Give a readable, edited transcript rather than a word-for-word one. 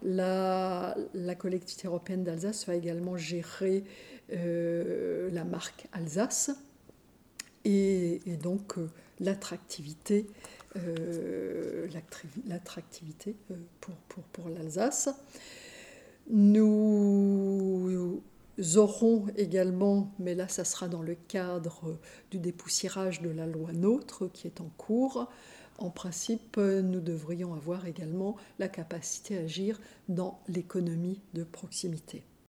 La collectivité européenne d'Alsace va également gérer la marque Alsace et donc l'attractivité pour l'Alsace. Nous aurons également, mais là ça sera dans le cadre du dépoussiérage de la loi NOTRe qui est en cours, en principe nous devrions avoir également la capacité à agir dans l'économie de proximité.